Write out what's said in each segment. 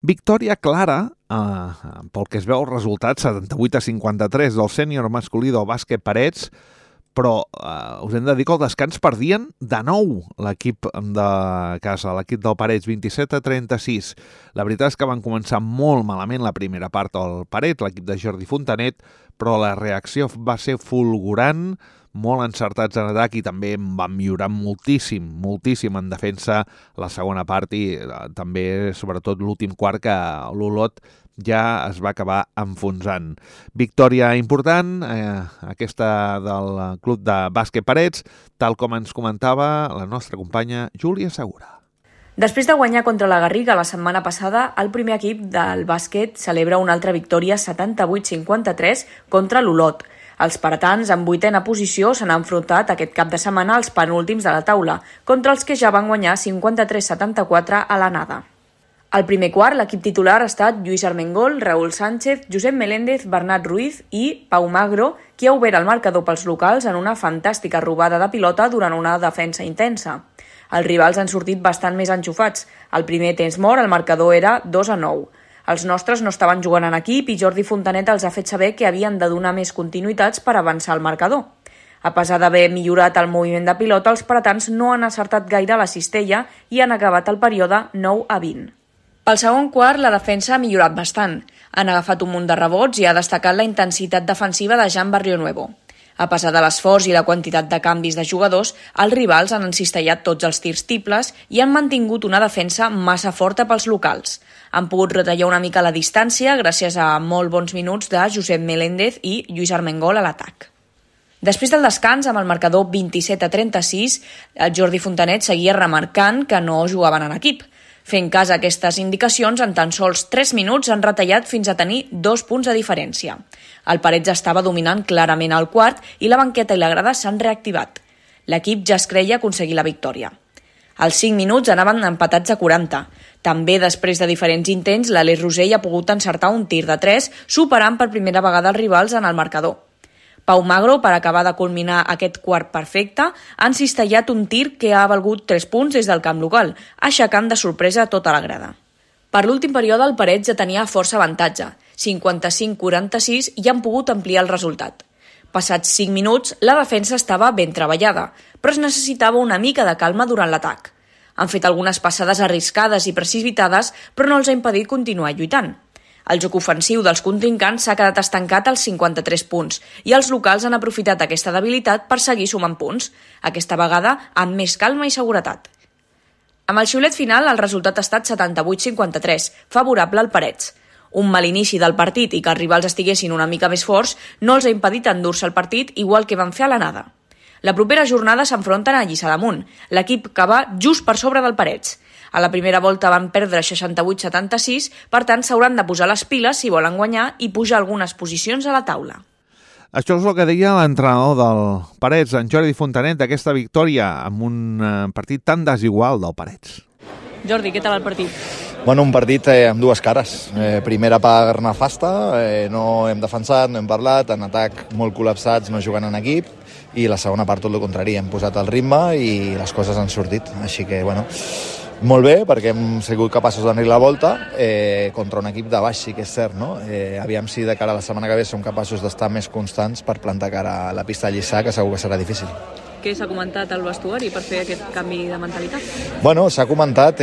Victòria clara, pel que es veu el resultat, 78-53 del sènior masculí del bàsquet Parets, però us hem de dir que al descans perdien de nou l'equip de casa, l'equip del Parets, 27-36. La veritat és que van començar molt malament la primera part del Parets, l'equip de Jordi Fontanet, però la reacció va ser fulgurant, molt encertats en atac i també van millorar moltíssim en defensa la segona part i també, sobretot, l'últim quart, que l'Olot ja es va acabar enfonsant. Victòria important, aquesta del club de bàsquet Parets, tal com ens comentava la nostra companya Júlia Segura. Després de guanyar contra la Garriga la setmana passada, el primer equip del bàsquet celebra una altra victòria 78-53 contra l'Olot. Els paratans, en 8a posició, s'han enfrontat aquest cap de setmana als penúltims de la taula, contra els que ja van guanyar 53-74 a l'anada. Al primer quart, l'equip titular ha estat Lluís Armengol, Raúl Sánchez, Josep Meléndez, Bernat Ruiz i Pau Magro, qui ha obert el marcador pels locals en una fantàstica robada de pilota durant una defensa intensa. Els rivals han sortit bastant més enxufats. Al primer temps mort, el marcador era 2-9. Els nostres no estaven jugant en equip i Jordi Fontanet els ha fet saber que havien de donar més continuïtats per avançar el marcador. A pesar d'haver millorat el moviment de pilota, els paratans no han acertat gaire la cistella i han acabat el període 9-20. Pel segon quart, la defensa ha millorat bastant. Han agafat un munt de rebots i ha destacat la intensitat defensiva de Jan Barrionuevo. A pesar de l'esforç i la quantitat de canvis de jugadors, els rivals han encistellat tots els tirs triples i han mantingut una defensa massa forta pels locals. Han pogut retallar una mica la distància gràcies a molt bons minuts de Josep Meléndez i Lluís Armengol a l'atac. Després del descans, amb el marcador 27-36, el Jordi Fontanet seguia remarcant que no jugaven en equip. Fent cas a aquestes indicacions, en tan sols 3 minuts han retallat fins a tenir 2 punts de diferència. El Parets estava dominant clarament al quart i la banqueta i la grada s'han reactivat. L'equip ja es creia aconseguir la victòria. Als 5 minuts anaven empatats a 40. També després de diferents intents, l'Aleix Rosell ha pogut encertar un tir de 3, superant per primera vegada els rivals en el marcador. Pau Magro, per acabar de culminar aquest quart perfecte, ha encistellat un tir que ha valgut 3 punts des del camp local, aixecant de sorpresa tota la grada. Per l'últim període, el Parets ja tenia força avantatge, 55-46, i han pogut ampliar el resultat. Passats 5 minuts, la defensa estava ben treballada, però es necessitava una mica de calma durant l'atac. Han fet algunes passades arriscades i precipitades, però no els ha impedit continuar lluitant. El joc ofensiu dels contrincants s'ha quedat estancat als 53 punts i els locals han aprofitat aquesta debilitat per seguir sumant punts, aquesta vegada amb més calma i seguretat. Amb el xiulet final, el resultat ha estat 78-53, favorable al Parets. Un mal inici del partit i que els rivals estiguessin una mica més forts no els ha impedit endur-se el partit igual que van fer a l'anada. La propera jornada s'enfronten a Lliçà d'Amunt, l'equip que va just per sobre del Parets. A la primera volta van perdre 68-76, per tant s'hauran de posar les piles si volen guanyar i pujar algunes posicions a la taula. Això és el que deia l'entrenador del Parets, en Jordi Fontanet, d'aquesta victòria amb un partit tan desigual del Parets. Jordi, què tal el partit? Bueno, un partit amb dues cares. Primera part nefasta, no hem defensat, no hem parlat, en atac molt col·lapsats, no jugant en equip, i la segona part tot el contrari, hem posat el ritme i les coses han sortit. Així que, bueno, molt bé, perquè hem sigut capaços d'anar la volta contra un equip de baix, sí que és cert, no? Aviam si de cara a la setmana que ve som capaços d'estar més constants per plantar cara a la pista de Lliçà, que segur que serà difícil. Què s'ha comentat al vestuari per fer aquest canvi de mentalitat? Bueno, s'ha comentat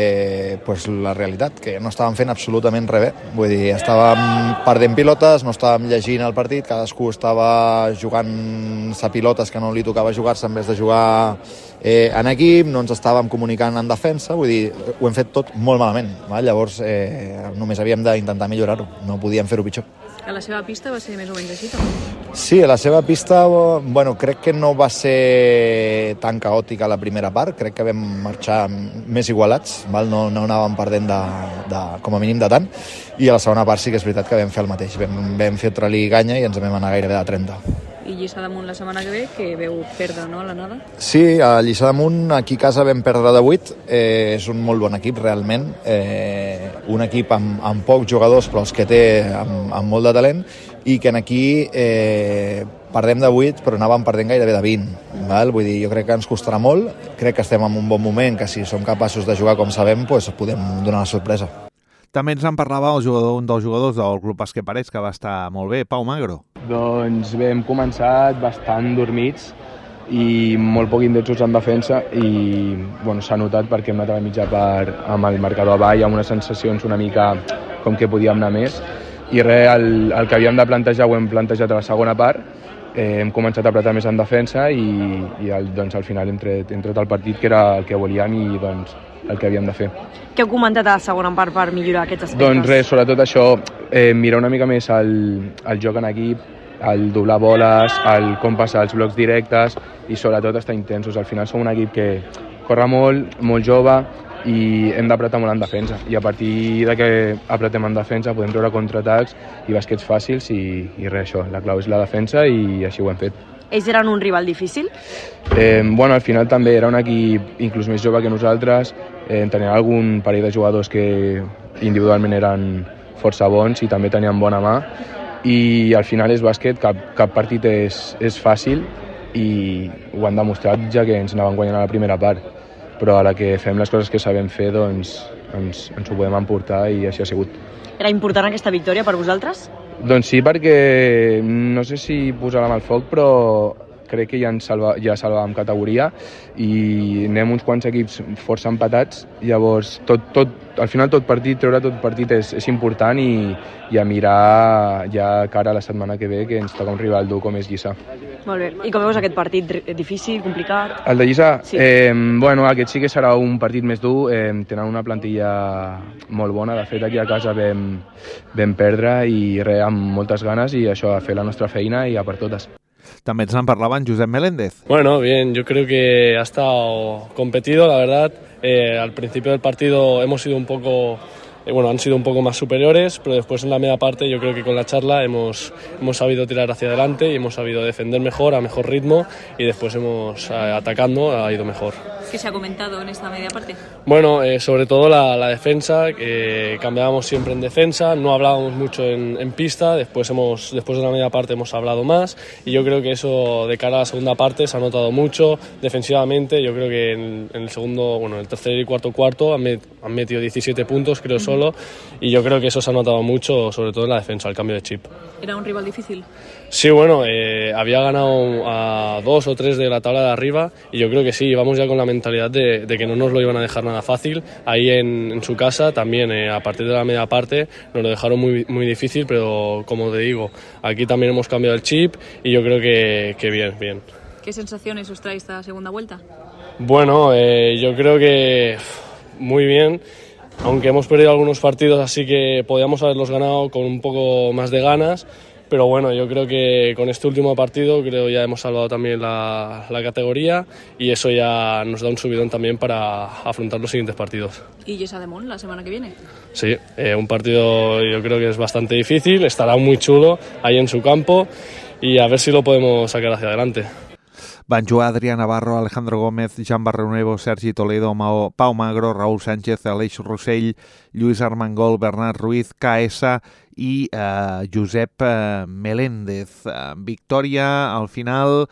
pues, la realitat, que no estàvem fent absolutament res bé. Vull dir, estàvem perdent pilotes, no estàvem llegint el partit, cadascú estava jugant-se pilotes que no li tocava jugar-se en vez de jugar en equip, no ens estàvem comunicant en defensa, vull dir, ho hem fet tot molt malament. Llavors, només havíem d'intentar millorar-ho, no podíem fer-ho pitjor. A la seva pista va ser més o menys així, també? Sí, a la seva pista, bueno, crec que no va ser tan caòtica la primera part, crec que vam marxar més igualats, no anàvem perdent com a mínim de tant, i a la segona part sí que és veritat que vam fer el mateix, vam fer trali i ganya i ens vam anar gairebé de 30. I Lliçà d'Amunt la setmana que ve, que veu perdre, no, a l'anada? Sí, a Lliçà d'Amunt, aquí a casa vam perdre de 8, és un molt bon equip realment, un equip amb pocs jugadors però els que té amb molt de talent, i que aquí perdem de 8 però anàvem perdent gairebé de 20, val? Vull dir, jo crec que ens costarà molt, crec que estem en un bon moment, que si som capaços de jugar com sabem, pues podem donar la sorpresa. També ens en parlava un dels jugadors del Club Bàsquet Parets, que va estar molt bé, Pau Magro. Doncs bé, hem començat bastant dormits i molt poc indexos en defensa i s'ha notat perquè hem anat a la mitja part amb el marcador avall, amb unes sensacions una mica com que podíem anar més i el que havíem de plantejar ho hem plantejat a la segona part. Hem començat a apretar més en defensa i al final hem tret el partit, que era el que volíem i el que havíem de fer. Què heu comentat a la segona part per millorar aquests aspectes? Doncs res, sobretot això, mirar una mica més el joc en equip, el doblar boles, el com passar els blocs directes i sobretot estar intensos. Al final som un equip que corre molt, molt jove i hem d'apretar molt en defensa. I a partir de que apretem en defensa podem treure contraatacs i basquets fàcils i res, això. La clau és la defensa i així ho hem fet. Ells eren un rival difícil? Al final també era un equip inclús més jove que nosaltres. Tenien algun parell de jugadors que individualment eren força bons i també tenien bona mà. I al final és bàsquet, cap partit és fàcil i ho han demostrat ja que ens anaven guanyant a la primera part. Però a la que fem les coses que sabem fer ens ho podem emportar i així ha sigut. Era important aquesta victòria per vosaltres? Doncs sí, perquè no sé si posarem al foc, però crec que ja salvàvem categoria i anem uns quants equips força empatats. Llavors, al final treure tot partit és important i a mirar ja cara a la setmana que ve, que ens toca un rival dur com és Lliçà. Molt bé. I com veus aquest partit? Difícil, complicat? El de Lliçà? Sí. Aquest sí que serà un partit més dur. Tenen una plantilla molt bona. De fet, aquí a casa vam perdre i amb moltes ganes i això, a fer la nostra feina i a per totes. También ens en parlava en Josep Meléndez. Bueno, bien, yo creo que ha estado competido, la verdad. Al principio del partido hemos sido un poco... han sido un poco más superiores, pero después en la media parte yo creo que con la charla hemos sabido tirar hacia adelante y hemos sabido defender mejor, a mejor ritmo y después atacando ha ido mejor. ¿Qué se ha comentado en esta media parte? Bueno, sobre todo la defensa, que cambiábamos siempre en defensa, no hablábamos mucho en pista, después de la media parte hemos hablado más y yo creo que eso de cara a la segunda parte se ha notado mucho defensivamente. Yo creo que en el tercer y cuarto han metido 17 puntos, creo solo, y yo creo que eso se ha notado mucho, sobre todo en la defensa, el cambio de chip. ¿Era un rival difícil? Sí, había ganado a 2 o 3 de la tabla de arriba y yo creo que sí, íbamos ya con la mentalidad de que no nos lo iban a dejar nada fácil. Ahí en su casa también, a partir de la media parte, nos lo dejaron muy, muy difícil, pero como te digo, aquí también hemos cambiado el chip y yo creo que bien. ¿Qué sensaciones os trae esta segunda vuelta? Bueno, yo creo que muy bien. Aunque hemos perdido algunos partidos, así que podíamos haberlos ganado con un poco más de ganas, pero bueno, yo creo que con este último partido ya hemos salvado también la categoría y eso ya nos da un subidón también para afrontar los siguientes partidos. ¿Y Lliçà d'Amunt la semana que viene? Sí, un partido yo creo que es bastante difícil, estará muy chulo ahí en su campo y a ver si lo podemos sacar hacia adelante. Van jugar Adrià Navarro, Alejandro Gómez, Jan Barrenuevo, Sergi Toledo, Pau Magro, Raúl Sánchez, Aleix Rossell, Lluís Armengol, Bernat Ruiz, KS i Josep Meléndez. Victòria al final,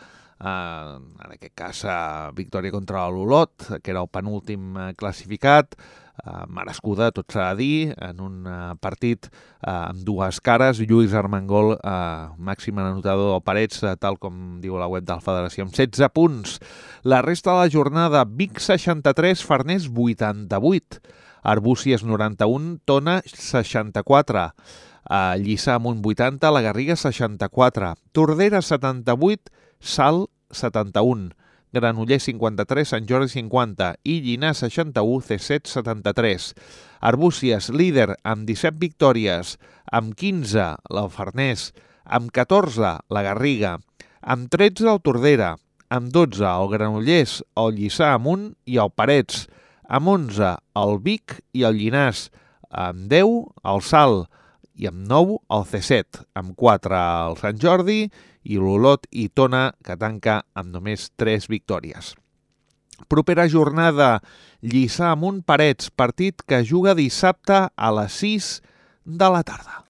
en aquest cas victòria contra l'Olot, que era el penúltim classificat, merescuda, tot s'ha de dir, en un partit amb dues cares. Lluís Armengol, màxim anotador del Parets, tal com diu la web de la Federació, amb 16 punts. La resta de la jornada: Vic 63, Farners 88, Arbúcies 91, Tona 64, Lliçà Amunt 80, La Garriga 64, Tordera 78, Salt 71, Granollers 53, Sant Jordi 50 i Llinars 61, C7 73. Arbúcies, líder amb 17 victòries, amb 15 el Farners, amb 14 la Garriga, amb 13 el Tordera, amb 12 el Granollers, el Lliçà Amunt i el Parets, amb 11 el Vic i el Llinars, amb 10 el Salt i amb 9 el C7, amb 4 el Sant Jordi i l'Olot i Tona, que tanca amb només 3 victòries. Propera jornada: Lliçà Amunt Parets, partit que juga dissabte a les 6 de la tarda.